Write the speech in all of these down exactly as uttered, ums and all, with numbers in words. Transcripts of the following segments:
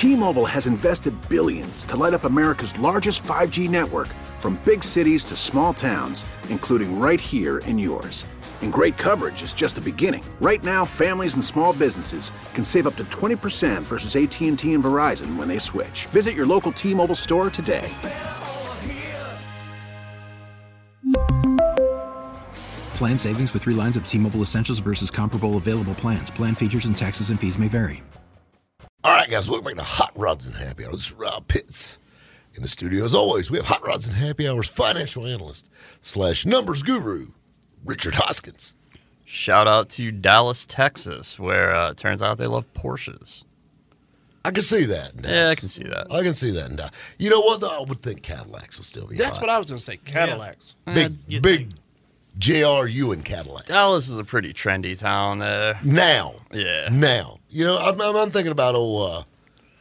T-Mobile has invested billions to light up America's largest five G network, from big cities to small towns, including right here in yours. And great coverage is just the beginning. Right now, families and small businesses can save up to twenty percent versus A T and T and Verizon when they switch. Visit your local T-Mobile store today. Plan savings with three lines of T-Mobile Essentials versus comparable available plans. Plan features and taxes and fees may vary. All right, guys, welcome back to Hot Rods and Happy Hour. This is Rob Pitts. In the studio, as always, we have Hot Rods and Happy Hour's financial analyst slash numbers guru, Richard Hoskins. Shout out to Dallas, Texas, where uh, it turns out they love Porsches. I can see that. In Yeah, I can see that. I can see that. In Dallas. You know what, though? I would think Cadillacs will still be That's hot. what I was going to say, Cadillacs. Big, You'd big think. J R U and Cadillacs. Dallas is a pretty trendy town there. Now. Yeah. Now. You know, I'm, I'm, I'm thinking about old uh,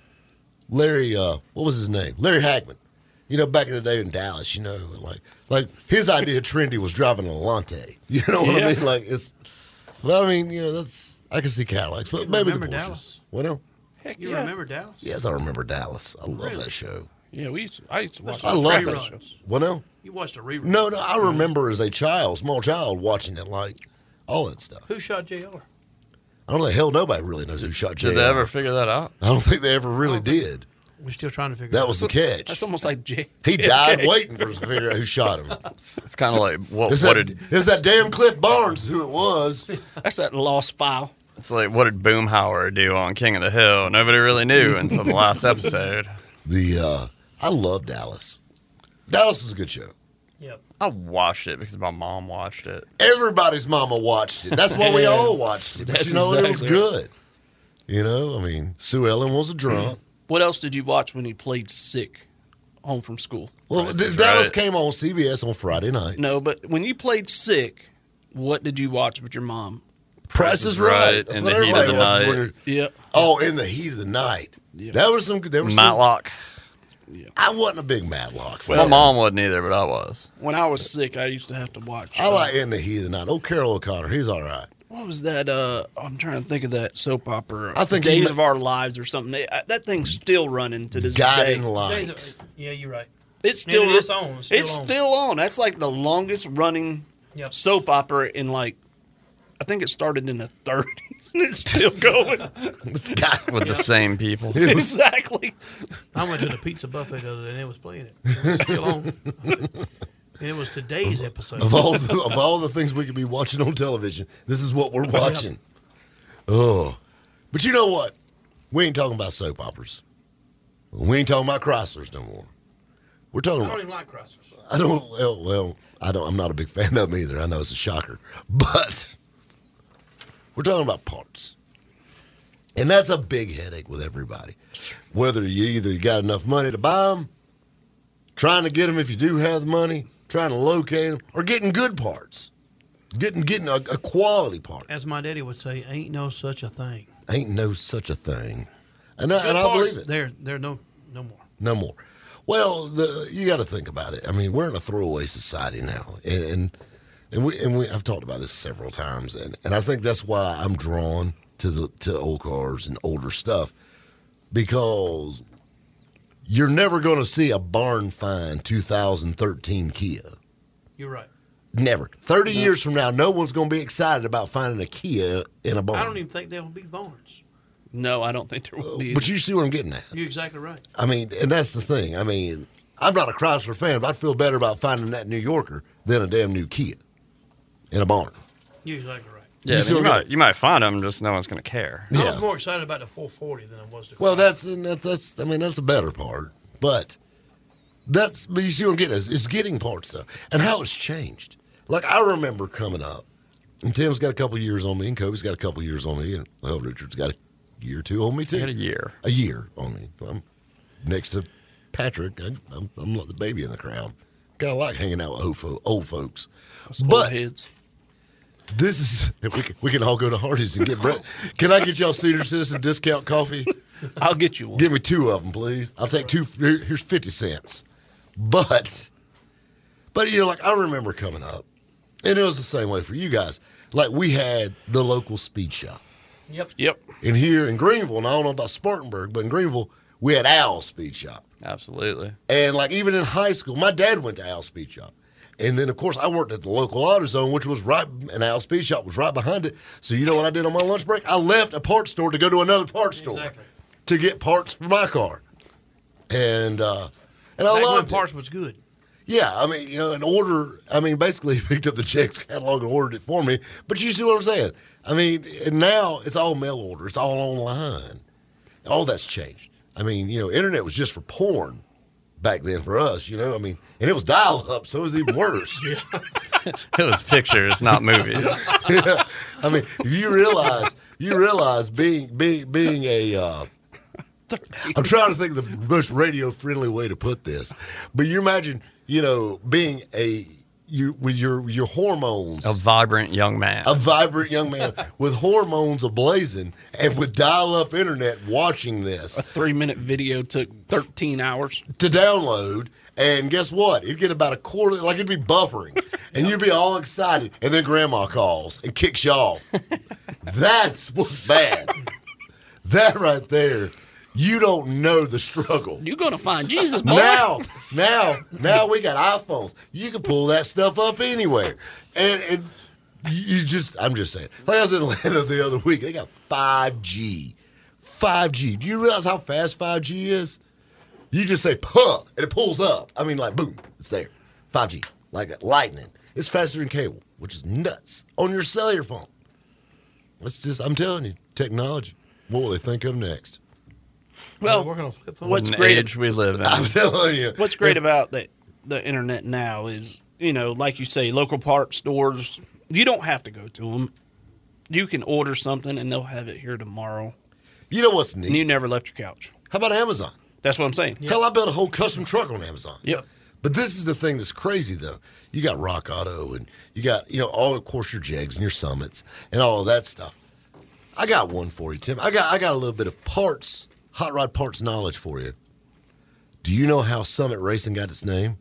Larry, uh, what was his name? Larry Hagman. You know, back in the day in Dallas, you know, like like his idea of trendy was driving a Lante. You know what Yeah. I mean? Like, it's, well, I mean, you know, that's, I can see Cadillacs, but You maybe the remember Porsches. Dallas? What else? Heck You yeah. remember Dallas? Yes, I remember Dallas. I love Really? that show. Yeah, we used to, I used to watch I that. love that reruns. show. What else? You watched a rerun. No, no, I remember as a child, small child, watching it, like, all that stuff. Who shot J R? I don't know, hell, nobody really knows who shot J R. Did they ever figure that out? I don't think they ever really did. We're still trying to figure That out. was the catch. That's almost like J. He died waiting for us to figure out who shot him. It's, it's kind of like what, It's what that, did it was that damn Cliff Barnes who it was. That's that lost file. it's like what did Boomhauer do on King of the Hill? Nobody really knew until the last episode. The uh, I love Dallas. Dallas was a good show. Yep. I watched it because my mom watched it. Everybody's mama watched it. That's why we all watched it. But That's you know, it was exactly good. You know, I mean, Sue Ellen was a drunk. What else did you watch when he played sick home from school? Well, Price D- is Dallas Right. came on C B S on Friday nights. No, but when you played sick, what did you watch with your mom? Price is Right. That's in what the heat of everybody the watches night. when they're- Yep. Oh, in the heat of the night. Yeah. That was some. There was some, Matlock. I wasn't a big Matlock fan. My mom wasn't either, but I was. When I was sick, I used to have to watch. I uh, like In the Heat of the Night. Oh, Carol O'Connor, he's all right. What was that? Uh, I'm trying to think of that soap opera. I think he Days ma- of Our Lives or something. They, uh, that thing's still running to this Guiding day. Light. Yeah, you're right. It's And still it is on. It's still it's on. still on. That's like the longest running Yep. soap opera in like. I think it started in the thirties and it's still going. It's got With the same people. it was, Exactly. I went to the pizza buffet the other day and it was playing it. It was still on. And it was today's episode. of all the, of all the things we could be watching on television, this is what we're watching. Oh, but you know what? We ain't talking about soap operas. We ain't talking about Chryslers no more. We're talking I about. don't even like Chrysler's. I don't. Well, well, I don't. I'm not a big fan of them either. I know it's a shocker, but we're talking about parts, and that's a big headache with everybody. Whether you either got enough money to buy them, trying to get them if you do have the money, trying to locate them, or getting good parts, getting getting a, a quality part. As my daddy would say, ain't no such a thing. Ain't no such a thing, and I, Good and I parts, believe it. There, there no, no more. No more. Well, the, you got to think about it. I mean, we're in a throwaway society now, and and, and we and we I've talked about this several times, and, and I think that's why I'm drawn to the to old cars and older stuff, because you're never going to see a barn find two thousand thirteen Kia. You're right. Never. Thirty years from now, no one's going to be excited about finding a Kia in a barn. I don't even think there will be barns. No, I don't think there will be. But you see what I'm getting at. You're exactly right. I mean, and that's the thing. I mean, I'm not a Chrysler fan, but I'd feel better about finding that New Yorker than a damn new Kia in a barn. You're exactly right. Yeah, You you, see what you I'm might getting- you might find them, just no one's gonna care. I was Yeah. more excited about the four forty than I was the Well, Chrysler. that's, and that's that's I mean that's a better part, but that's but you see what I'm getting at. It's getting parts though, and how it's changed. Like I remember coming up, and Tim's got a couple years on me, and Kobe's got a couple years on me, and well, Richard's got a year or two on me too. I had a year. A year on me. I'm next to Patrick. I, I'm I'm like the baby in the crowd. Kind of like hanging out with old, fo- old folks, but heads. this is we can, we can all go to Hardee's and get bread. Can I get y'all senior citizen discount coffee? I'll get you one. Give me two of them, please. I'll take two. here- Here's fifty cents. But, but you know, like I remember coming up, and it was the same way for you guys. Like we had the local speed shop, Yep. Yep. and here in Greenville, and I don't know about Spartanburg, but in Greenville, we had Al Speed Shop. Absolutely. And like even in high school, my dad went to Al Speed Shop. And then, of course, I worked at the local AutoZone, which was right, and Al Speed Shop was right behind it. So you know what I did on my lunch break? I left a parts store to go to another parts store Exactly. to get parts for my car. And uh, and I Back when loved parts it. was good. Yeah, I mean, you know, an order, I mean, basically he picked up the checks catalog and ordered it for me. But you see what I'm saying? I mean, and now it's all mail order. It's all online. All that's changed. I mean, you know, internet was just for porn back then for us, you know. I mean, and it was dial-up, so it was even worse. It was pictures, not movies. Yeah. I mean, you realize, you realize being being being a. Uh, I'm trying to think of the most radio-friendly way to put this, but you imagine, you know, being a you with your your hormones. A vibrant young man. A vibrant young man with hormones ablazing and with dial-up internet watching this. A three-minute video took thirteen hours. To download, and guess what? It'd get about a quarter, like it'd be buffering, and you'd be all excited, and then grandma calls and kicks you off. That's what's bad. That right there, you don't know the struggle. You're going to find Jesus, boy. Now, now, now we got iPhones. You can pull that stuff up anywhere. And, and you just, I'm just saying. Like I was in Atlanta the other week. They got five G. five G. Do you realize how fast five G is? You just say, puh, and it pulls up. I mean, like, boom, it's there. five G. Like that. Lightning. It's faster than cable, which is nuts. On your cellular phone. Let's just, I'm telling you, technology. What will they think of next? Well, Working on flip phone. what's An great? age we live in. I'm telling you. What's great about the the internet now is, you know, like you say, local parts stores. You don't have to go to them. You can order something and they'll have it here tomorrow. You know what's neat? And you never left your couch. How about Amazon? That's what I'm saying. Hell, I built a whole custom truck on Amazon. Yep. But this is the thing that's crazy, though. You got Rock Auto, and you got, you know, all, of course, your Jegs and your Summits and all of that stuff. I got one for you, Tim. I got I got a little bit of parts, hot rod parts knowledge for you. Do you know how Summit Racing got its name?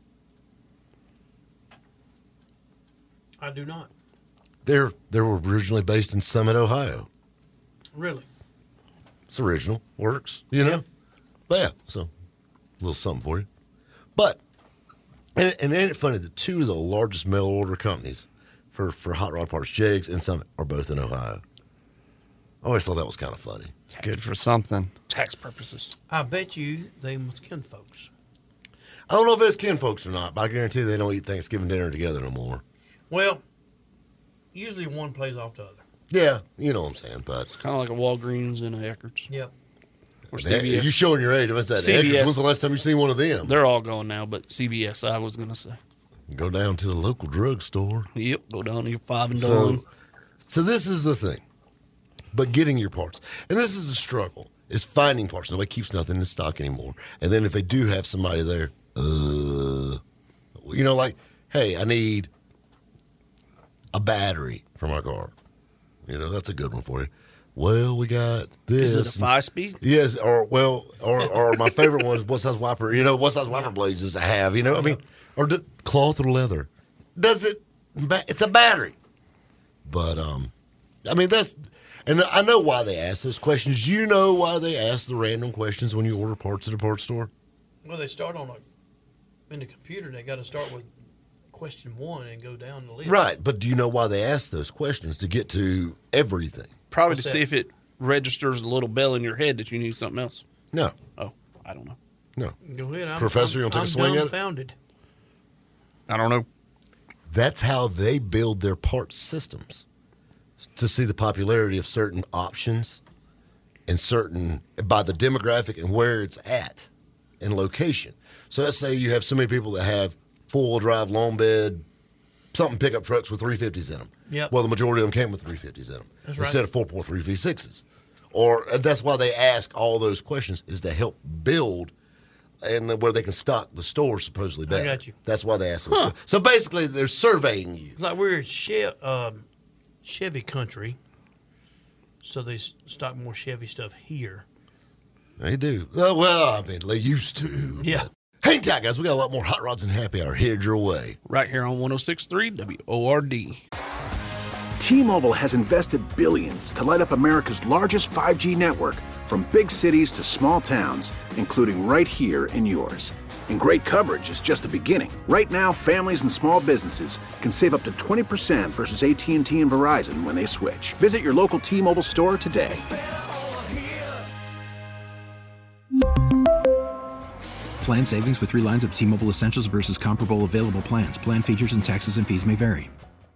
I do not. They're they were originally based in Summit, Ohio. Really? It's original, works, you know. Yeah. But yeah, so a little something for you. But and, and ain't it funny that two of the largest mail order companies for for hot rod parts, Jegs and Summit, are both in Ohio. I always thought that was kind of funny. It's good for something. Tax purposes. I bet you they was kin folks. I don't know if it's kin folks or not, but I guarantee they don't eat Thanksgiving dinner together no more. Well, usually one plays off the other. Yeah, you know what I'm saying, but Kind of like a Walgreens and a Eckerd's. Yep. Or Hey, C B S. you showing your age. What's that? C B S. When's the last time you seen one of them? They're all gone now, but C B S, I was going to say. Go down to the local drugstore. Yep, go down to your five and So, done. so this is the thing. But getting your parts. And this is a struggle, is finding parts. Nobody keeps nothing in stock anymore. And then if they do have somebody there, uh, you know, like, hey, I need a battery for my car. You know, that's a good one for you. Well, we got this. Is it a five speed? Yes, or, well, or, or my favorite one is what size wiper, you know, what size wiper blades does it have, you know? I mean, or do, cloth or leather. Does it, it's a battery. But, um, I mean, that's, and I know why they ask those questions. You know why they ask the random questions when you order parts at a parts store? Well, they start on a, in the computer, they got to start with question one and go down the list. Right, but do you know why they ask those questions? To get to everything. Probably What's to that? see if it registers a little bell in your head that you need something else. No, Oh, I don't know. no. Go ahead. I'm, Professor, you I'm, wanna take a I'm swing at it? dumbfounded. I don't know. That's how they build their parts systems, to see the popularity of certain options and certain, by the demographic and where it's at and location. So let's say you have so many people that have four-wheel drive, long bed, something pickup trucks with three fifties in them. Yep. Well, the majority of them came with three fifties in them That's right. instead of four point three V sixes. Or and that's why they ask all those questions, is to help build and where they can stock the store supposedly better. got you. That's why they ask those questions. So basically, they're surveying you. It's like we're che- um, Chevy country, so they s- stock more Chevy stuff here. They do. Well, well, I mean, they used to. Yeah. Hang tight, guys. We got a lot more Hot Rods and Happy Hour headed your way. Right here on one oh six point three W O R D. T-Mobile has invested billions to light up America's largest five G network, from big cities to small towns, including right here in yours. And great coverage is just the beginning. Right now, families and small businesses can save up to twenty percent versus A T and T and Verizon when they switch. Visit your local T-Mobile store today. Plan savings with three lines of T-Mobile Essentials versus comparable available plans. Plan features and taxes and fees may vary.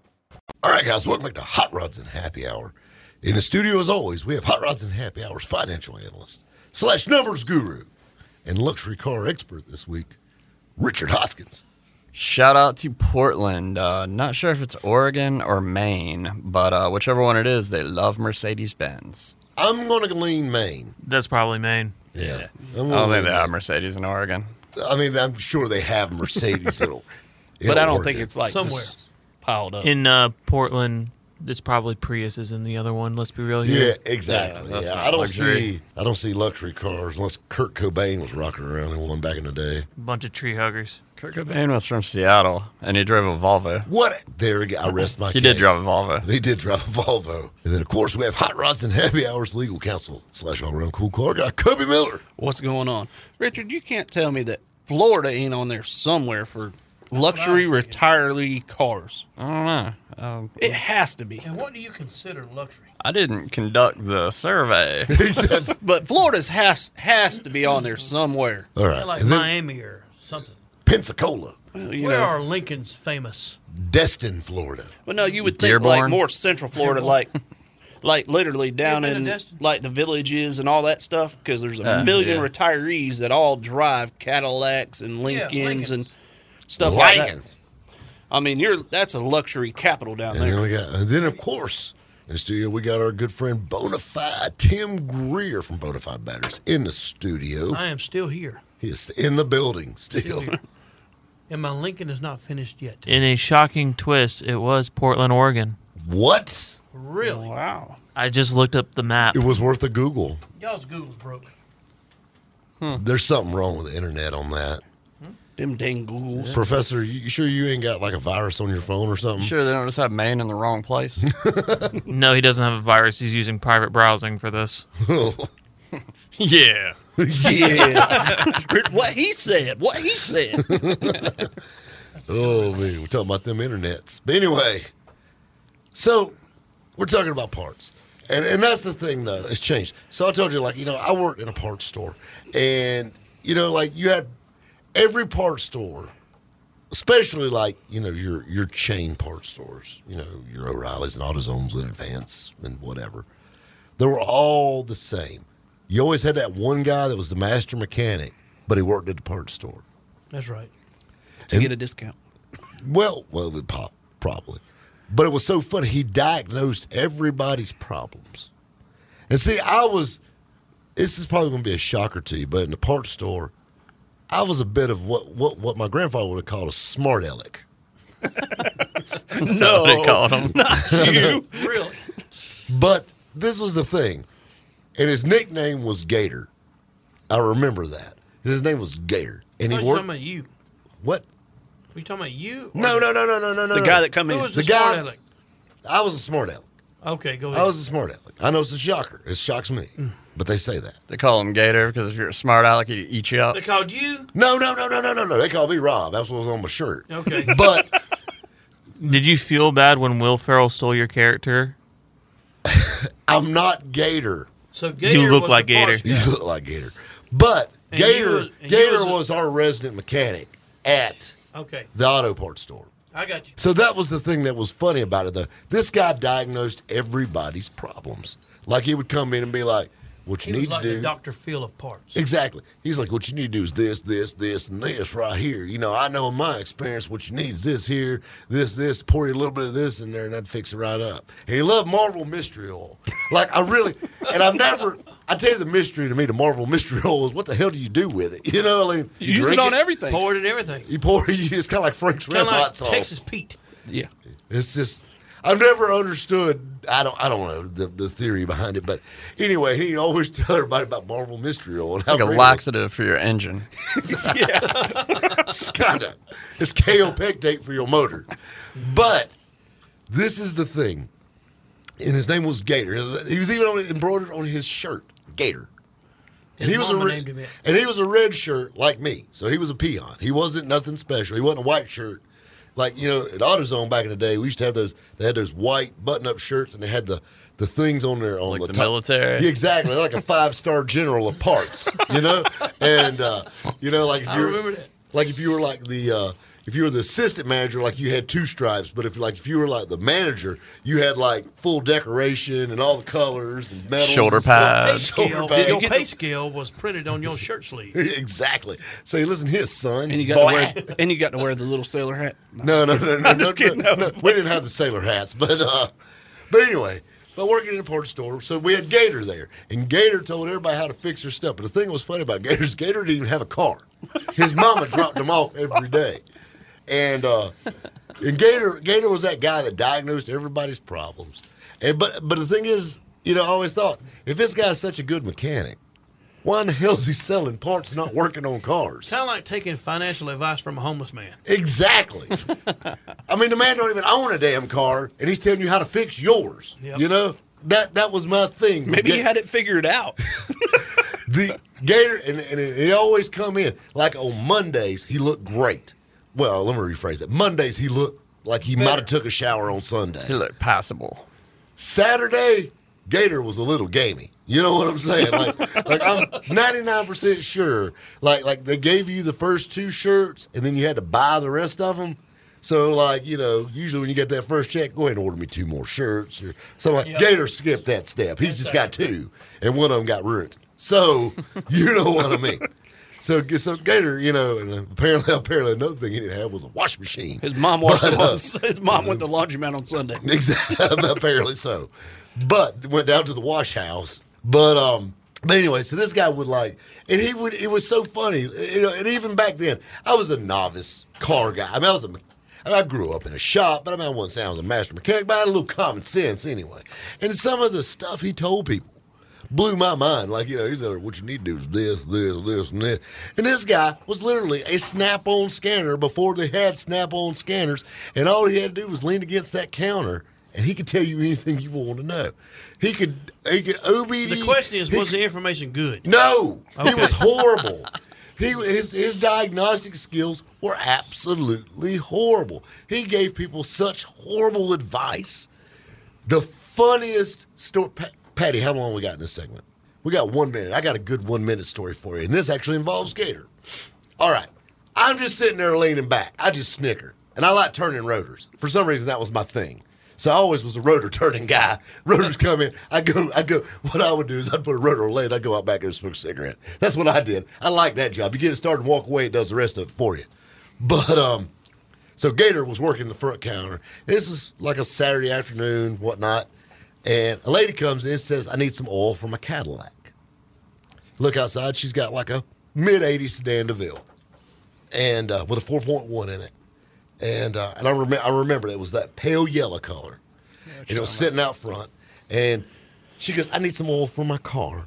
All right, guys, welcome back to Hot Rods and Happy Hour. In the studio, as always, we have Hot Rods and Happy Hour's financial analyst slash numbers guru and luxury car expert this week, Richard Hoskins. Shout out to Portland. Uh, not sure if it's Oregon or Maine, but uh, whichever one it is, they love Mercedes-Benz. I'm going to lean Maine. That's probably Maine. Yeah. I I'm don't gonna think lean they have Maine. Mercedes in Oregon. I mean, I'm sure they have Mercedes. that'll- But I don't Oregon. think it's like Somewhere. this piled up. In uh, Portland, it's probably Priuses in the other one. Let's be real here. Yeah, exactly. Yeah, that's Yeah, not I don't luxury. see. I don't see luxury cars unless Kurt Cobain was rocking around in one back in the day. Bunch of tree huggers. Kurt Cobain was from Seattle, and he drove a Volvo. What? There we go. I rest my He case. did drive a Volvo. He did drive a Volvo. And then, of course, we have Hot Rods and Happy Hours legal counsel slash all-around cool car guy, Kobe Miller. What's going on? Richard, you can't tell me that Florida ain't on there somewhere for luxury retiree cars. I don't know. Um, It has to be. And what do you consider luxury? I didn't conduct the survey. He said, But Florida's has has to be on there somewhere. all right. Like And then Miami or something. Pensacola, Well, you Where know. are Lincoln's famous? Destin, Florida. But no, you would think like Dearborn? more central Florida, like like literally down You ever been in to Destin? like the villages and all that stuff, because there's a Uh, million yeah. retirees that all drive Cadillacs and Lincolns, Lincolns. and stuff like that. Lions. I mean, you're that's a luxury capital down And then there. we got, and then of course, in the studio we got our good friend Bonafide Tim Greer from Bonafide Batteries in the studio. I am still here. He is in the building still. Still here. And my Lincoln is not finished yet. In a shocking twist, it was Portland, Oregon. What? Really? Wow. I just looked up the map. It was worth a Google. Y'all's Google's broke. There's something wrong with the internet on that. Them dang ghouls. Professor, you you sure you ain't got like a virus on your phone or something? Sure, they don't just have Maine in the wrong place. No, he doesn't have a virus. He's using private browsing for this. Yeah. Yeah. What he said. What he said. Oh man, we're talking about them internets. But anyway, so we're talking about parts. And and that's the thing though, it's changed. So I told you, like, you know, I worked in a parts store. And, you know, like you had every parts store, especially like, you know, your your chain parts stores, you know, your O'Reilly's and AutoZones and Advance and whatever. They were all the same. You always had that one guy that was the master mechanic, but he worked at the parts store. That's right. To get a discount. Well, well, it pop, probably. But it was so funny. He diagnosed everybody's problems. And see, I was, this is probably going to be a shocker to you, but in the parts store, I was a bit of what, what, what my grandfather would have called a smart aleck. So they called him. You. Really? But this was the thing. And his nickname was Gator. I remember that. His name was Gator. And Are he you worked. talking about you? What? Are you talking about you? or No, no, no, no, no, no, no. The no. guy that come Who in. was the, The guy- smart aleck? I was a smart aleck. Okay, go ahead. I was a smart aleck. I know it's a shocker. It shocks me. But they say that. They call him Gator because if you're a smart aleck, he'd eat you up. They called you? No, no, no, no, no, no, no. They call me Rob. That's what was on my shirt. Okay. But Did you feel bad when Will Ferrell stole your character? I'm not Gator. So Gator You look was like the parts Gator. You guy. look like Gator. But And you Gator was- and you Gator was was, a- our resident mechanic at Okay, the auto parts store. I got you. So that was the thing that was funny about it, though. This guy diagnosed everybody's problems. Like he would come in and be like, "What you He need was like to do?" the Doctor Phil of parts. Exactly. He's like, what you need to do is this, this, this, and this right here. You know, I know in my experience what you need is this here, this, this, pour you a little bit of this in there, and that'd fix it right up. And he loved Marvel Mystery Oil. Like, I really, and I've never, I tell you the mystery to me, the Marvel Mystery Oil is what the hell do you do with it? You know, I mean, You use drink it on everything. Poured and everything. You pour it, it's kind of like Frank's Red Kind of Hot like sauce. Texas Pete. Yeah. It's just, I've never understood. I don't. I don't know the, the theory behind it, but anyway, he always tell everybody about Marvel Mystery Oil and how Like a great it laxative for your engine. It's kind of it's kaopectate for your motor. But this is the thing. and his name was Gator. He was even on, embroidered on his shirt, Gator. And His he was a mama red, named him it. and he was a red shirt like me, so he was a peon. He wasn't nothing special. He wasn't a white shirt. Like, you know, at AutoZone back in the day, we used to have those. They had those white button-up shirts, and they had the, the things on there on Like the, the top. military? Yeah, exactly, like a five-star general of parts, you know. And uh, you know, like if I you're, remember that. like if you were like the uh, if you were the assistant manager, like you had two stripes. But if like if you were like the manager, you had like full decoration and all the colors and medals, Shoulder and stuff. pads. Shoulder Scale, pads. your pay scale was printed on your shirt sleeve. Exactly. Say, listen here, son. And you got boy. to wear and you got to wear the little sailor hat. No, no, no, no, I'm no, just kidding. no, no. We didn't have the sailor hats, but uh, but anyway, but working in a parts store, so we had Gator there, and Gator told everybody how to fix their stuff. But the thing that was funny about Gator is Gator didn't even have a car. His mama dropped him off every day, and uh, and Gator Gator was that guy that diagnosed everybody's problems. And but but the thing is, you know, I always thought if this guy's such a good mechanic, why in the hell is he selling parts and not working on cars? Kind of like taking financial advice from a homeless man. Exactly. I mean, the man don't even own a damn car, and he's telling you how to fix yours. Yep. You know, that that was my thing. Maybe Ga- he had it figured out. the Gator, and, and he always come in like on Mondays. He looked great. Well, let me rephrase it. Mondays he looked like he might have took a shower on Sunday. He looked passable. Saturday, Gator was a little gamey. You know what I'm saying? Like, like I'm ninety-nine percent sure. Like, like they gave you the first two shirts, and then you had to buy the rest of them. So, like, you know, usually when you get that first check, go ahead and order me two more shirts or something. Like, Yep. Gator skipped that step. He's just got two, and one of them got ruined. So, you know what I mean. So, so Gator, you know, and apparently, apparently another thing he didn't have was a washing machine. His mom washed But, him uh, on, his mom went to laundromat on Sunday. Exactly, apparently so. But went down to the wash house. But um, but anyway, so this guy would like, and he would. It was so funny, you know. And even back then, I was a novice car guy. I mean, I was a. I, mean, I grew up in a shop, but I mean, I wouldn't say I was a master mechanic, but I had a little common sense anyway. And some of the stuff he told people blew my mind. Like, you know, he said, what you need to do is this, this, this, and this. And this guy was literally a Snap-on scanner before they had Snap-on scanners, and all he had to do was lean against that counter, and he could tell you anything you want to know. He could, he could O B D. The question is, he was could- the information good? No, he Okay. was horrible. He his his diagnostic skills were absolutely horrible. He gave people such horrible advice. The funniest story, Pa- Patty. How long we got in this segment? We got one minute. I got a good one minute story for you, and this actually involves Gator. All right, I'm just sitting there leaning back. I just snicker, and I like turning rotors. For some reason, that was my thing. So I always was a rotor turning guy. Rotors come in, I go, I go. What I would do is I'd put a rotor on a lid, I'd go out back there and smoke a cigarette. That's what I did. I like that job. You get it started and walk away, it does the rest of it for you. But um, so Gator was working the front counter. This was like a Saturday afternoon, whatnot, and a lady comes in and says, "I need some oil for my Cadillac." Look outside, she's got like a mid eighties sedan DeVille, and uh, with a four point one in it. And uh, and I, rem- I remember it was that pale yellow color. And it was sitting out front. And she goes, "I need some oil for my car."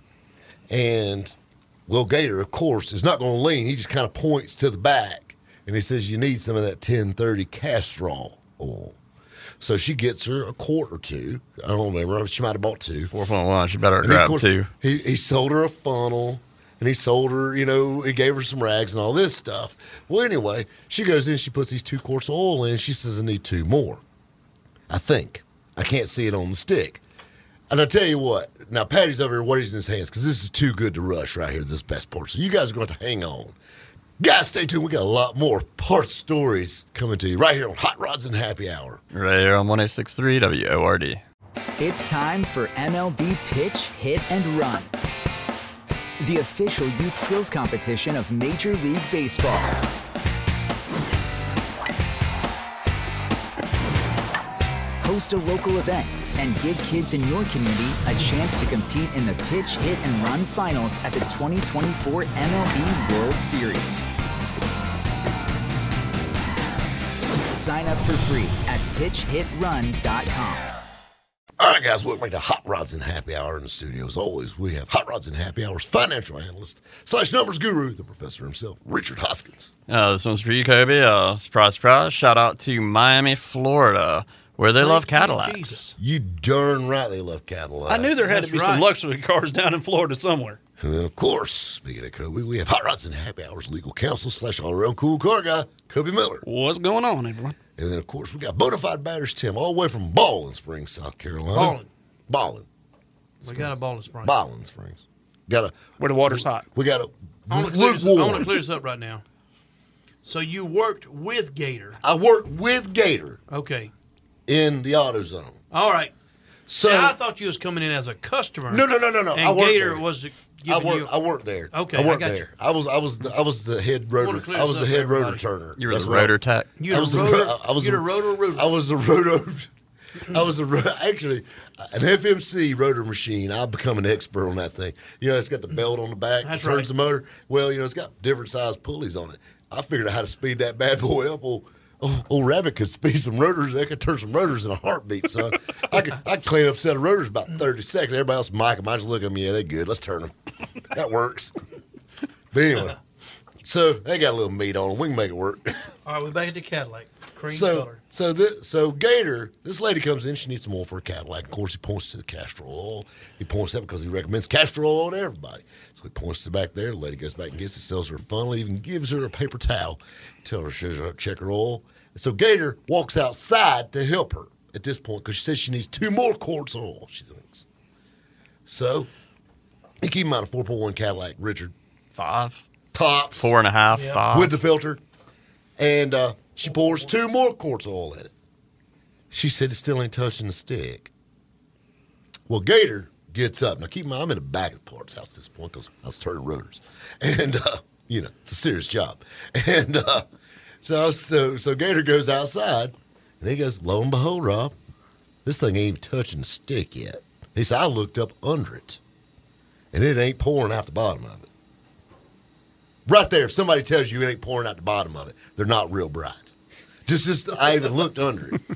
And, well, Gator, of course, is not going to lean. He just kind of points to the back. And he says, "You need some of that ten thirty Castrol oil." So she gets her a quart or two. I don't remember. She might have bought two. four point one. She better And of grab course, two. He, he sold her a funnel, and he sold her, you know, he gave her some rags and all this stuff. Well, anyway, she goes in, she puts these two quarts of oil in. She says, "I need two more." I think. I can't see it on the stick. And I tell you what, now Patty's over here raising his hands because this is too good to rush right here, this best part. So you guys are going to have to hang on. Guys, stay tuned. We got a lot more parts stories coming to you right here on Hot Rods and Happy Hour. Right here on one oh six point three W O R D. It's time for M L B Pitch, Hit, and Run, the official youth skills competition of Major League Baseball. Host a local event and give kids in your community a chance to compete in the Pitch, Hit, and Run finals at the twenty twenty-four M L B World Series. Sign up for free at pitch hit run dot com. All right, guys, welcome back to Hot Rods and Happy Hour in the studio. As always, we have Hot Rods and Happy Hour's financial analyst slash numbers guru, the professor himself, Richard Hoskins. Uh, this one's for you, Kobe. Uh, surprise, surprise. Shout out to Miami, Florida, Where they love Thank you, Cadillacs. Jesus. You darn right they love Cadillacs. I knew there had to be That's some right. luxury cars down in Florida somewhere. And then, of course, speaking of Kobe, we have Hot Rods and Happy Hours legal counsel slash all-around cool car guy, Kobe Miller. What's going on, everyone? And then, of course, we got Bonafide Batters Tim all the way from Ballin Springs, South Carolina. Ballin. Ballin. We got a ball in spring. Ballin Springs. Got a. Where the water's hot. We got a I want to clear, this- I lukewarm. wanna clear this up right now. So you worked with Gator. I worked with Gator Okay. in the AutoZone. All right. So Now, I thought you was coming in as a customer. no, no, no, no, no. And I worked Gator there. was the, I giving worked. you. I worked there. Okay, I I worked got there. you. I was. I was. The, I was the head wanna rotor. clear I was this the up head for rotor everybody. turner. You were That's the what I- rotor tech. You're I the was the- rotor. I was you're the- the rotor rooter. I was the rotor. I was a ro- actually an F M C rotor machine. I've become an expert on that thing. You know, it's got the belt on the back, That's turns right. the motor. Well, you know, it's got different size pulleys on it. I figured out how to speed that bad boy up. Old, old, old Rabbit could speed some rotors. They could turn some rotors in a heartbeat, son. I could I could clean up a set of rotors in about thirty seconds. Everybody else, Mike, I just look at them. Yeah, they're good. Let's turn them. That works. But anyway, so they got a little meat on them. We can make it work. All right, we're back at the Cadillac. Cream So, color. so this, so Gator, this lady comes in. She needs some oil for a Cadillac. Of course, he points to the castor oil. He points that because he recommends castor oil to everybody. So he points to back there. The lady goes back and gets it, sells her a funnel, even gives her a paper towel, tells her shows her how to check her oil. And so Gator walks outside to help her at this point because she says she needs two more quarts of oil. She thinks. So, and keep in mind a four point one Cadillac, Richard, Five, tops four and a half, Yeah. five. with the filter, and uh, she pours two more quarts of oil in it. She said it still ain't touching the stick. Well, Gator gets up. Now, keep in mind, I'm in the back of the parts house at this point because I was turning rotors. And, uh, you know, it's a serious job. And uh, so, so, so Gator goes outside, and he goes, lo and behold, Rob, this thing ain't even touching the stick yet. He said, I looked up under it, and it ain't pouring out the bottom of it. Right there, if somebody tells you it ain't pouring out the bottom of it, they're not real bright. Just, just I even looked under it.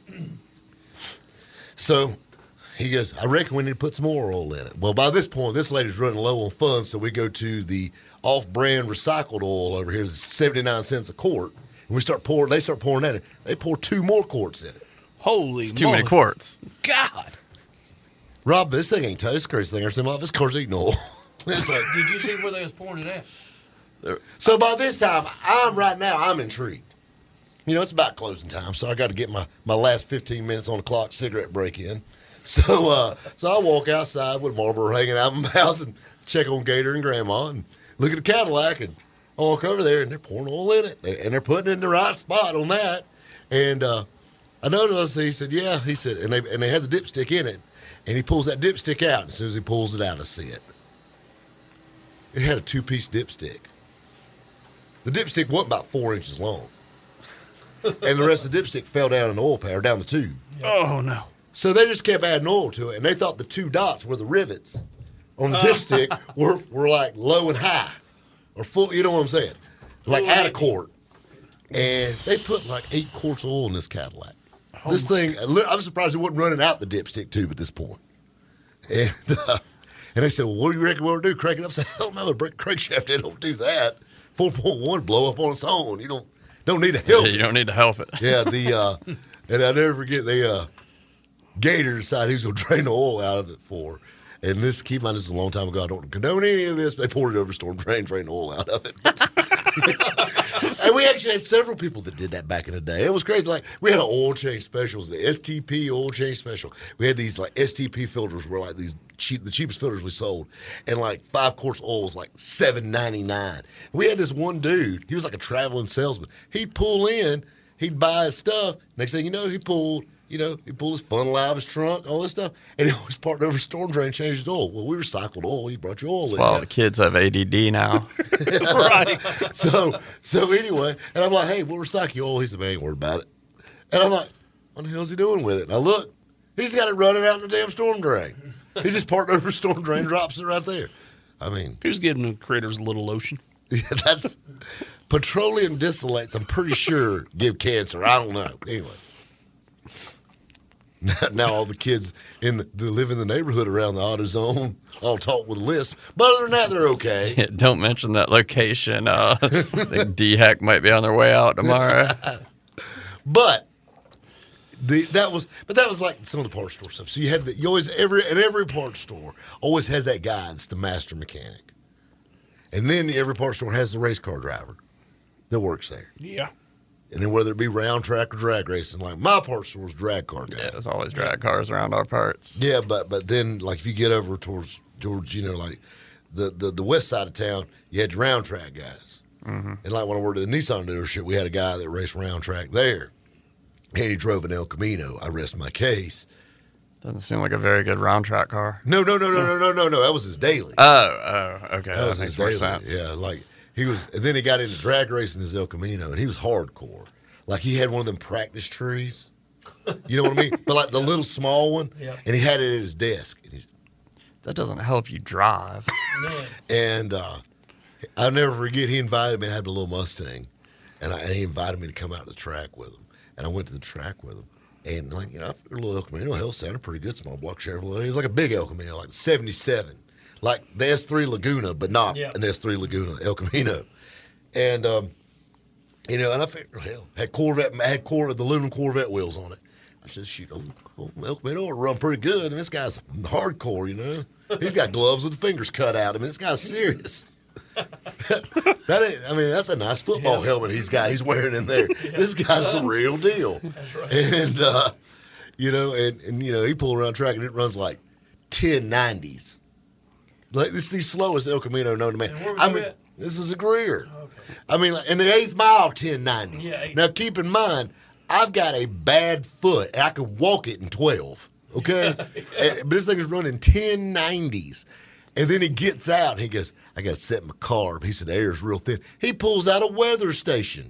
So he goes, I reckon we need to put some more oil in it. Well, by this point, this lady's running low on funds, so we go to the off-brand recycled oil over here. It's seventy-nine cents a quart. And we start pouring, they start pouring that in. They pour two more quarts in it. Holy It's too many moly. quarts. God. Rob, this thing ain't touched. This crazy thing. I've seen off. This car's eating oil. It's like, Did you see where they was pouring it at? so by this time, I'm right now, I'm intrigued. You know, it's about closing time, so I got to get my, my last fifteen minutes on the clock cigarette break in. So uh, so I walk outside with Marlboro hanging out my mouth and check on Gator and Grandma and look at the Cadillac, and I walk over there and they're pouring oil in it, and they're putting it in the right spot on that. And uh, I noticed, he said, yeah, he said, and they and they had the dipstick in it, and he pulls that dipstick out, and as soon as he pulls it out, I see it. It had a two-piece dipstick. The dipstick wasn't about four inches long. And the rest of the dipstick fell down in the oil pan, or down the tube. Oh, no. So they just kept adding oil to it, and they thought the two dots were the rivets on the dipstick were, were like low and high, or full, you know what I'm saying? Like out of quart. And they put like eight quarts of oil in this Cadillac. This thing, I'm surprised it wasn't running out the dipstick tube at this point. And, uh, and they said, well, what do you reckon we'll do? Crank it up? I said, hell no, the brake crankshaft, they don't do that. four point one blow up on its own. You don't don't need to help You it. don't need to help it. Yeah, the uh, and I never forget the uh, Gator decided he was going to drain the oil out of it for. And this, keep in mind, this is a long time ago. I don't condone any of this. They poured it over storm drain, drained the oil out of it. And we actually had several people that did that back in the day. It was crazy. Like, we had an oil change specials, the S T P oil change special. We had these like S T P filters were like these cheap, the cheapest filters we sold, and like five quarts of oil was like seven ninety-nine. We had this one dude. He was like a traveling salesman. He'd pull in, he'd buy his stuff. Next thing you know, he pulled. You know, he pulled his funnel out of his trunk, all this stuff, and he always parked over storm drain, changed his oil. Well, we recycled oil. He brought your oil in. Well, the kids have A D D now. Right. So, so anyway, and I'm like, hey, we'll recycle your oil. He said, man, ain't worried about it. And I'm like, what the hell's he doing with it? And I look, he's got it running out in the damn storm drain. He just parked over storm drain, drops it right there. I mean, Who's giving the critters a little lotion? yeah, that's petroleum distillates, I'm pretty sure, give cancer. I don't know. Anyway. Now, now all the kids in the, that live in the neighborhood around the AutoZone all talk with a lisp. But other than that, they're okay. Yeah, don't mention that location. Uh, I think D-Heck might be on their way out tomorrow. But the that was, but that was like some of the parts store stuff. So you had the, you always every and every parts store always has that guy that's the master mechanic, and then every parts store has the race car driver that works there. Yeah. And then whether it be round track or drag racing, like my parts store's drag car guy. Yeah, there's always drag cars around our parts. Yeah, but but then like if you get over towards towards you know like the the, the west side of town, you had your round track guys. Mm-hmm. And like when I worked at the Nissan dealership, we had a guy that raced round track there. And he drove an El Camino. I rest my case. Doesn't seem like a very good round track car. No, no, no, no, no, no, no, no. That was his daily. Oh, oh, okay. That That, was makes his more daily. sense. Yeah, like he was. And then he got into drag racing his El Camino, and he was hardcore. Like he had one of them practice trees. You know what I mean? But like the little small one, Yeah. and he had it at his desk. And, he's, That doesn't help you drive. and uh, I'll never forget. He invited me. I had a little Mustang, and, I, and he invited me to come out to the track with him. And I went to the track with him. And, like, you know, I figured a little El Camino, hell, sounded pretty good, small block Chevrolet. It was like a big El Camino, like seventy-seven. Like the S three Laguna, but not Yeah. an S three Laguna, El Camino. And, um, you know, and I figured, hell, had Corvette, had Corvette, the aluminum Corvette wheels on it. I said, shoot, old, old El Camino will run pretty good. And this guy's hardcore, you know. He's got gloves with the fingers cut out. I mean, this guy's serious. that ain't, I mean, that's a nice football Yeah. helmet he's got. He's wearing in there. This guy's the real deal. That's right. And, uh, you know, and, and, you know, he pulled around track and it runs like ten nineties. Like, this is the slowest El Camino known to man. And where was I you mean, at? this was a Greer. Okay. I mean, like, in the eighth mile, ten nineties. Yeah, eight. Now, keep in mind, I've got a bad foot. And I can walk it in twelve, okay? And- but this thing is running ten nineties. And then he gets out and he goes, I got to set my carb. He said, the air's real thin. He pulls out a weather station.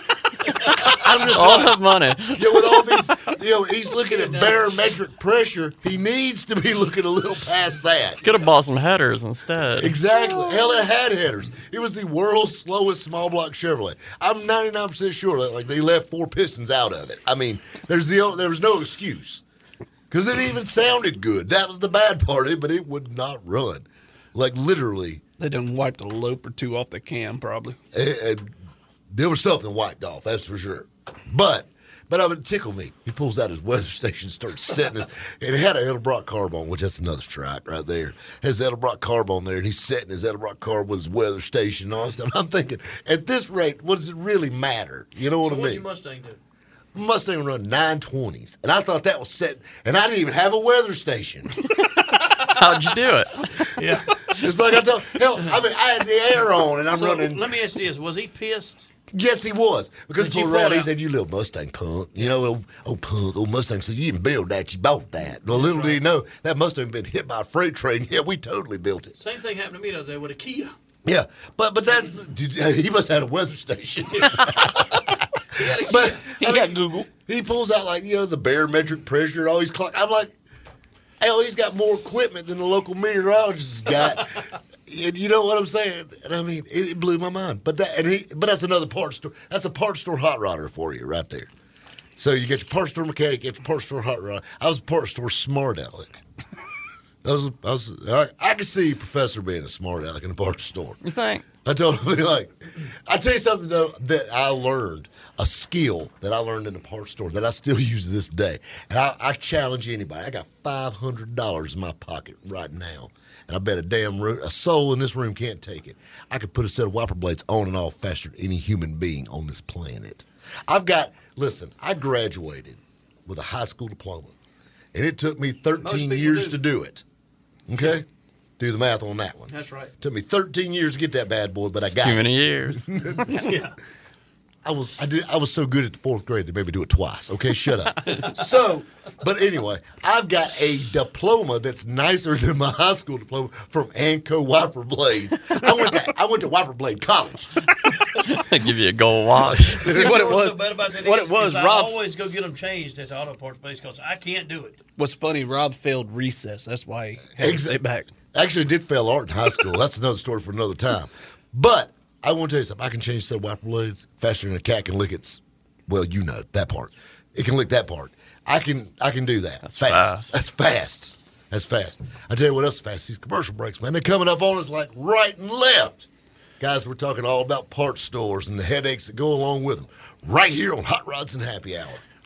I'm just All like, that money. you know, with all these, you know, he's looking at barometric pressure. He needs to be looking a little past that. Could have bought some headers instead. Exactly. Hell, it had headers. It was the world's slowest small block Chevrolet. I'm ninety-nine percent sure that like they left four pistons out of it. I mean, there's the there was no excuse because it even sounded good. That was the bad part of it, but it would not run. Like literally, They done wiped a lope or two off the cam, probably. and, and there was something wiped off. That's for sure. But. But I would tickle me. He pulls out his weather station, starts setting it, and it had an Edelbrock carb on, which that's another stripe right there. Has Edelbrock carb on there, and he's setting his Edelbrock carb with his weather station and all that stuff. I'm thinking, at this rate, what does it really matter? You know what So I what'd mean? your Mustang do? Mustang run nine twenties, and I thought that was set, and I didn't even have a weather station. How'd you do it? Yeah. It's like I told, hell, I mean, I had the air on, and I'm So running. let me ask you this: was he pissed? Yes, he was. Because Did he you pulled pull around, it he out? said, you little Mustang punk. You know, old, old punk, old Mustang said, you didn't build that, you bought that. Well, little did he know, that Mustang had been hit by a freight train. Yeah, we totally built it. Same thing happened to me the other day with a Kia. Yeah, but but that's, dude, he must have had a weather station. He had a Kia. But He I got mean, Google. he pulls out, like, you know, the barometric pressure and all these clocks. I'm like, hell, he's got more equipment than the local meteorologist has got. And you know what I'm saying? And I mean, it, it blew my mind. But that, and he, but that's another parts store. That's a parts store hot rodder for you right there. So you get your parts store mechanic, get your parts store hot rodder. I was a parts store smart aleck. I was, I was, I, I could see Professor being a smart aleck in a parts store. You think? I told him, like, I tell you something though that I learned, a skill that I learned in the parts store that I still use to this day. And I, I challenge anybody. I got five hundred dollars in my pocket right now. And I bet a damn room, a soul in this room can't take it. I could put a set of wiper blades on and off faster than any human being on this planet. I've got, listen, I graduated with a high school diploma. And it took me thirteen people years do. to do it. Okay? Do the math on that one. That's right. Took me thirteen years to get that bad boy, but I got Too it. many years. Yeah. I was I did I was so good at the fourth grade they made me do it twice. Okay, shut up. So, but anyway, I've got a diploma that's nicer than my high school diploma from Anco Wiper Blades. I went to I went to Wiper Blade College. They give you a gold watch. See what it What's was? so bad about that What is- it was, is I Rob. always go get them changed at the auto parts place because I can't do it. What's funny? Rob failed recess. That's why he had to Exa- stay back. Actually, did fail art in high school. That's another story for another time. But I want to tell you something. I can change a set of wiper blades faster than a cat can lick its. Well, you know that part. It can lick that part. I can. I can do that. That's fast. fast. That's fast. That's fast. I tell you what else is fast. These commercial breaks, man. They're coming up on us like right and left. Guys, we're talking all about parts stores and the headaches that go along with them. Right here on Hot Rods and Happy Hour.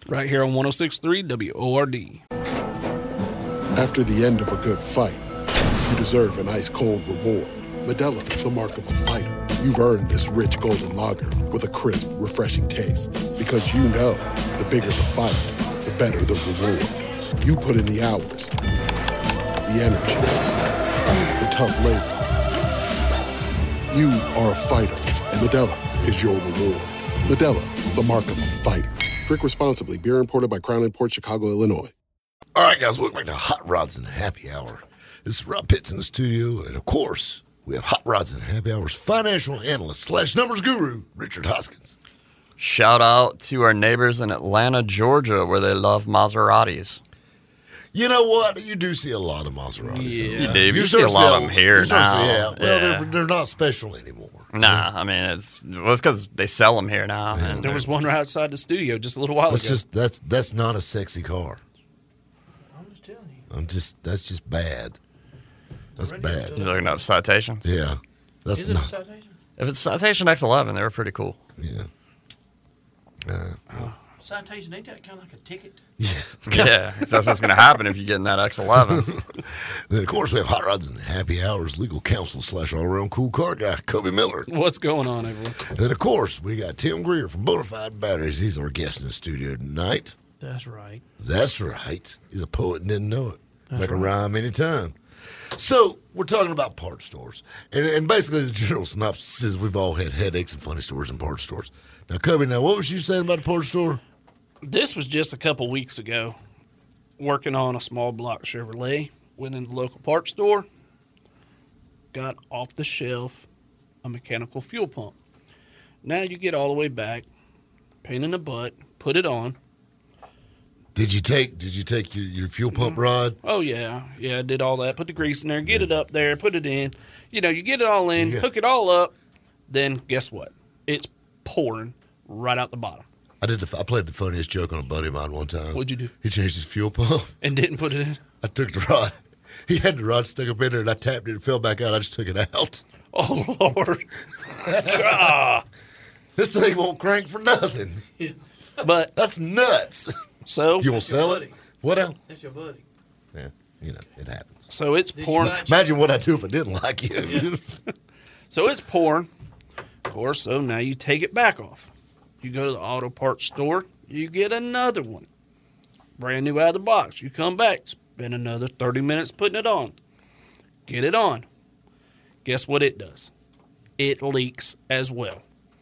Right here on one oh six point three W O R D. After the end of a good fight, you deserve an ice-cold reward. Modelo, the mark of a fighter. You've earned this rich golden lager with a crisp, refreshing taste. Because you know, the bigger the fight, the better the reward. You put in the hours, the energy, the tough labor. You are a fighter, and Modelo is your reward. Modelo, the mark of a fighter. Drink responsibly. Beer imported by Crown Imports, Chicago, Illinois. All right, guys, welcome back to Hot Rods and Happy Hour. This is Rob Pitts in the studio, and of course, we have Hot Rods and Happy Hour's financial analyst slash numbers guru, Richard Hoskins. Shout out to our neighbors in Atlanta, Georgia, where they love Maseratis. You know what? You do see a lot of Maseratis. Yeah. You do. You, You're see a starting to lot see of them here you're starting to now. see- yeah. Well, Yeah. They're, they're not special anymore. Nah, I mean, it's well, it's because they sell them here now. And There was one right outside the studio just a little while That's ago. just that's that's not a sexy car. I'm just telling you. I'm just that's just bad. That's bad. You're looking up citations. Yeah, that's Is it a not. citation? If it's Citation X eleven, they were pretty cool. Yeah. Uh, Citation, ain't that kind of like a ticket? yeah. Yeah, 'cause that's what's going to happen if you get in that X eleven. Then of course we have Hot Rods and Happy Hours legal counsel slash all around cool car guy Kobe Miller. What's going on, everyone? Then of course we got Tim Greer from Bonafide Batteries. He's our guest in the studio tonight. That's right. That's right. He's a poet and didn't know it. That's Make a right. rhyme anytime. So we're talking about parts stores, and, and basically the general synopsis is we've all had headaches and funny stories in parts stores. Now, Kobe, now what was you saying about the parts store? This was just a couple weeks ago. Working on a small block Chevrolet. Went in the local parts store. Got off the shelf a mechanical fuel pump. Now you get all the way back, pain in the butt, put it on. Did you take Did you take your, your fuel pump rod? Oh, yeah. Yeah, I did all that. Put the grease in there, get it up there, put it in. You know, you get it all in, Yeah. hook it all up. Then guess what? It's pouring right out the bottom. I did. The, I played the funniest joke on a buddy of mine one time. What'd you do? He changed his fuel pump. And didn't put it in. I took the rod. He had the rod stuck up in there, and I tapped it. It fell back out. I just took it out. Oh, Lord. God. This thing won't crank for nothing. But That's nuts. so You want to sell it? What else? That's your buddy. Yeah, you know it happens. so it's Did you pouring. buy it? Imagine what I'd do if I didn't like you. So it's pouring. Of course, so now you take it back off. You go to the auto parts store, you get another one. Brand new out of the box. You come back, spend another thirty minutes putting it on. Get it on. Guess what it does? It leaks as well.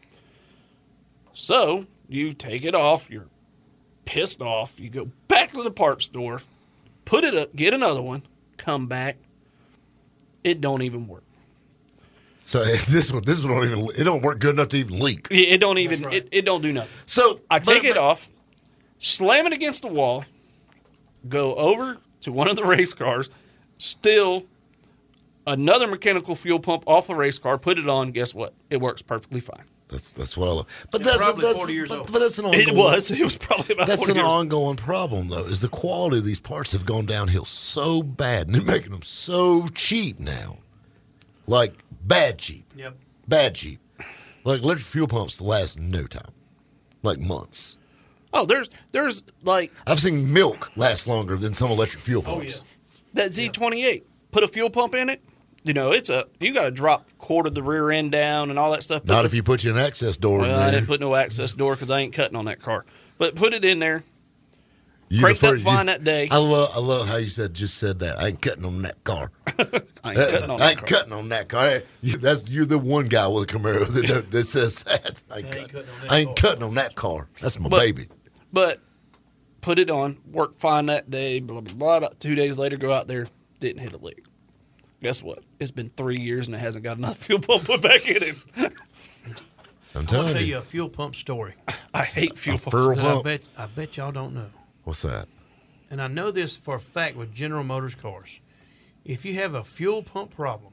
So you take it off, you're pissed off, you go back to the parts store, put it up, get another one, come back. It don't even work. So this one, this one don't even. It don't work good enough to even leak. It, it don't even. right. It, it don't do nothing. So I take but- it off, slam it against the wall, go over to one of the race cars, steal another mechanical fuel pump off a race car, put it on. Guess what? It works perfectly fine. That's that's what I love. But It's that's probably that's forty years but, old. but that's an ongoing, It was. It was probably about That's forty an years. ongoing problem though. Is the quality of these parts have gone downhill so bad, and they're making them so cheap now, like bad cheap, Yep. bad cheap. Like electric fuel pumps last no time, like months. Oh, there's there's like I've seen milk last longer than some electric fuel Oh, pumps. yeah. that Z twenty-eight. Put a fuel pump in it. You know, it's a you got to drop quarter the rear end down and all that stuff. Put Not the- if you put you an access door in Well, there. I didn't put no access door because I ain't cutting on that car. But put it in there. You cranked the up first- fine that day. I love, I love how you said just said that. I ain't cutting on that car. I ain't Uh, cutting on I that ain't car. cutting on that car. You, that's you're the one guy with a Camaro that, that says that. I ain't, cutting, cutting on that I ain't car. cutting on that car. That's my But- baby. But put it on, worked fine that day, blah, blah, blah. About two days later, go out there, didn't hit a lick. Guess what? It's been three years and it hasn't got another fuel pump put back in it. I'm I'll telling tell you. you a fuel pump story I hate fuel pumps. Furl that I pump. bet I bet y'all don't know. What's that? And I know this for a fact with General Motors cars. If you have a fuel pump problem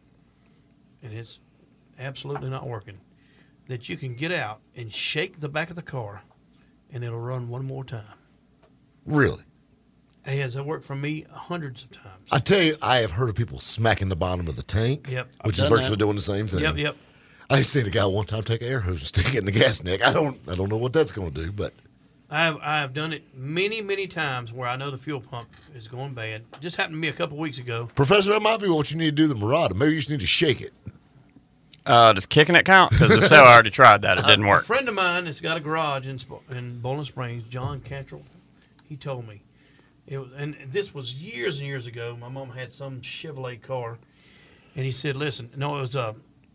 and it's absolutely not working, that you can get out and shake the back of the car and it'll run one more time. Really? It has worked for me hundreds of times. I tell you, I have heard of people smacking the bottom of the tank, Yep. which I've is done virtually that. doing the same thing. Yep, yep. I seen a guy one time take an air hose and stick it in the gas neck. I don't, I don't know what that's going to do, but I have I have done it many many times where I know the fuel pump is going bad. It just happened to me a couple weeks ago. Professor, that might be what you need to do the Murata. Maybe you just need to shake it. Uh, does kicking it count? Because if so, I already tried that. It didn't A work. friend of mine that's got a garage in Sp- in Bowling Springs, John Cantrell, he told me it was, and this was years and years ago. My mom had some Chevrolet car, and he said, "Listen, no, it was a,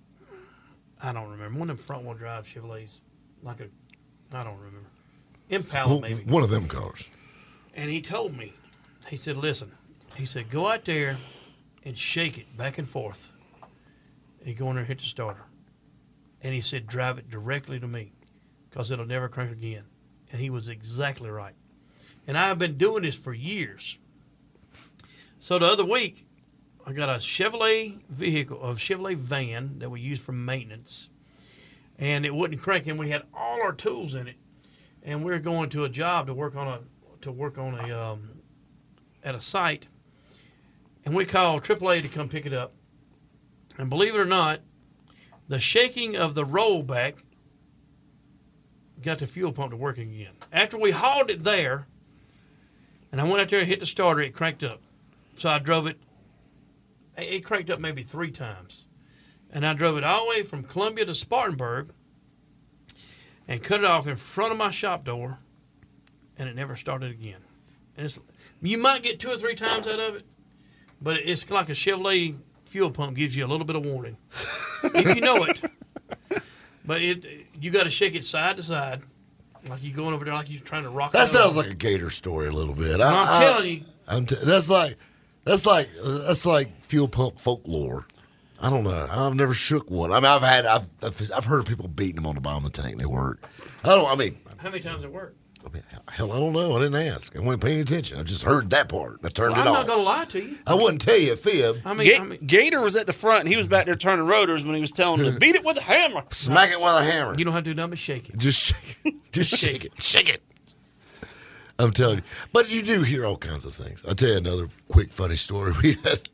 I don't remember one of them front wheel drive Chevrolets, like a, I don't remember, Impala Well, maybe, one of them cars." And he told me, he said, "Listen," he said, "go out there and shake it back and forth." And you go in there and hit the starter. And he said, drive it directly to me because it'll never crank again. And he was exactly right. And I've been doing this for years. So the other week, I got a Chevrolet vehicle, a Chevrolet van that we use for maintenance. And it wouldn't crank. And we had all our tools in it. And we were going to a job to work on a, to work on a, um, at a site. And we called triple A to come pick it up. And believe it or not, the shaking of the rollback got the fuel pump to working again. After we hauled it there, and I went out there and hit the starter, it cranked up. So I drove it. It cranked up maybe three times. And I drove it all the way from Columbia to Spartanburg and cut it off in front of my shop door, and it never started again. And it's, you might get two or three times out of it, but it's like a Chevrolet fuel pump gives you a little bit of warning if you know it. But it, you got to shake it side to side, like you going over there, like you're trying to rock. That it sounds over. like a Gator story a little bit. I'm I, telling I, you, I'm t- that's like that's like that's like fuel pump folklore. I don't know. I've never shook one. I mean, I've had I've I've, I've heard of people beating them on the bottom of the tank and they work. I don't. I mean, how many times it worked? I mean, hell, I don't know. I didn't ask. I wasn't paying attention. I just heard that part. I turned Well, it I'm off. not going to lie to you. I wouldn't tell you a fib. I mean, Ga- I mean, Gator was at the front, and he was back there turning rotors when he was telling them to beat it with a hammer. Smack it with a hammer. you don't have to do nothing but shake it. Just shake it. Just shake it. Shake it. I'm telling you. But you do hear all kinds of things. I'll tell you another quick, funny story. We had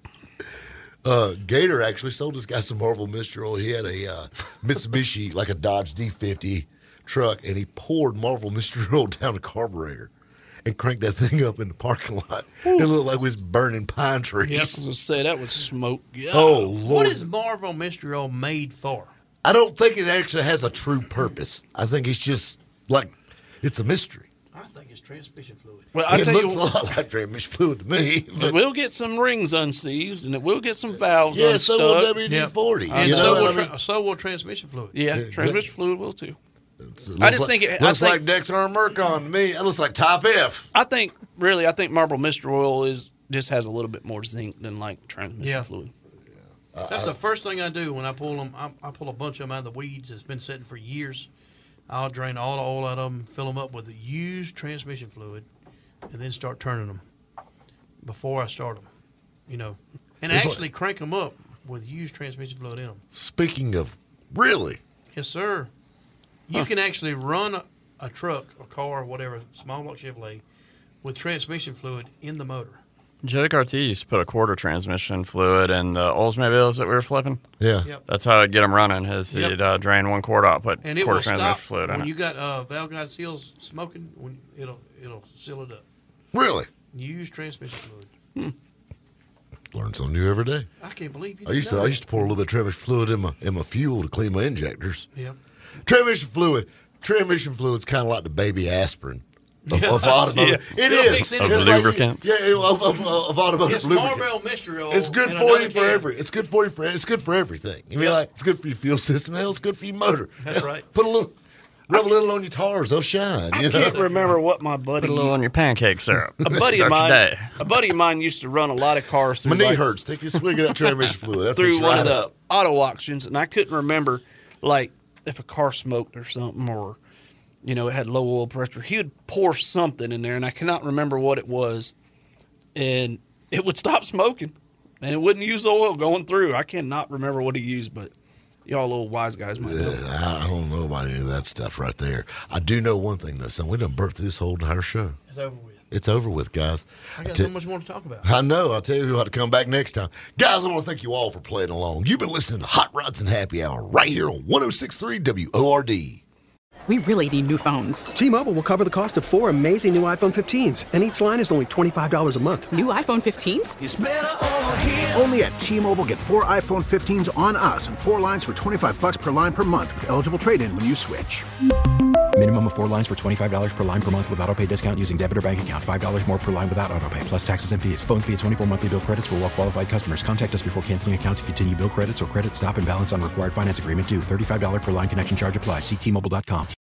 uh, Gator actually sold this guy some Marvel Mystery Oil. He had a uh, Mitsubishi, like a Dodge D fifty truck, and he poured Marvel Mystery Oil down the carburetor and cranked that thing up in the parking lot. Ooh. It looked like we was burning pine trees. Yep, I was going to say, that would smoke. Yeah. Oh, Lord. What is Marvel Mystery Oil made for? I don't think it actually has a true purpose. I think it's just like, it's a mystery. I think it's transmission fluid. Well, I It tell looks you, a lot like transmission fluid to me. it But will get some rings unseized, and it will get some valves yeah, unstuck. so will W D forty. And You so, know will what I tra- mean? so will transmission fluid. Yeah, Yeah, transmission fluid will too. It's- it I looks just like, think it- I looks think- like Dexter and Mercon to me. It looks like Top F. I think, really, I think Marble Mystery Oil is just has a little bit more zinc than like transmission Yeah. fluid. That's the first thing I do when I pull them. I, I pull a bunch of them out of the weeds that's been sitting for years. I'll drain all the oil out of them, fill them up with the used transmission fluid, and then start turning them before I start them. You know, and It's actually crank them up with used transmission fluid in them. Speaking of, really? Yes, sir. You can actually run a, a truck, a car, whatever, small block Chevrolet, with transmission fluid in the motor. Joey Carty used to put a quarter transmission fluid in the Oldsmobiles that we were flipping. Yeah. Yep. That's how I'd get them running. Is Yep. he'd uh, drain one quart out, put And it quarter will transmission stop fluid in when it. you got uh, valve guide seals smoking. When it'll it'll seal it up. Really? Use transmission fluid. Learn something new every day. I can't believe you. I used to know I used to pour a little bit of transmission fluid in my in my fuel to clean my injectors. that. Yep. Transmission fluid. Transmission fluid's kind of like the baby aspirin of, of automotive. Yeah. It It'll is. fix Of It's like- lubricants. yeah, of, of, of automotive It's lubricants. Marlboro Mystery Oil. It's good in for another you for can. every. It's good for you for. It's good for everything. You mean Yeah. like it's good for your fuel system. Hell, it's good for your motor. That's Hell, right. Put a little, rub a little on your tires. They'll shine. You I can't know. remember what my buddy, Put a little on your pancake syrup. a buddy of Start your mine, day. a buddy of mine used to run a lot of cars My through knee like, hurts. Take a swig of that transmission fluid. That through fixes you one right of the up. auto auctions, and I couldn't remember like if a car smoked or something, or you know it had low oil pressure. He would pour something in there, and I cannot remember what it was, and it would stop smoking, and it wouldn't use oil going through. I cannot remember what he used, but y'all little wise guys might know. Yeah, I don't know about any of that stuff right there. I do know one thing though, son. We done burnt through this whole entire show. It's over with. It's over with, guys. I got tell- so much more to talk about. I know. I'll tell you how to come back next time. Guys, I want to thank you all for playing along. You've been listening to Hot Rods and Happy Hour right here on one oh six point three W O R D. We really need new phones. T-Mobile will cover the cost of four amazing new iPhone fifteens, and each line is only twenty-five dollars a month. New iPhone fifteens? It's better over here. Only at T-Mobile, get four iPhone fifteens on us and four lines for twenty-five bucks per line per month with eligible trade-in when you switch. Minimum of four lines for twenty-five dollars per line per month with autopay discount using debit or bank account. five dollars more per line without autopay, plus taxes and fees. Phone fee at twenty-four monthly bill credits for well-qualified customers. Contact us before canceling account to continue bill credits or credit stop and balance on required finance agreement due. thirty-five dollars per line connection charge applies. See T Mobile dot com.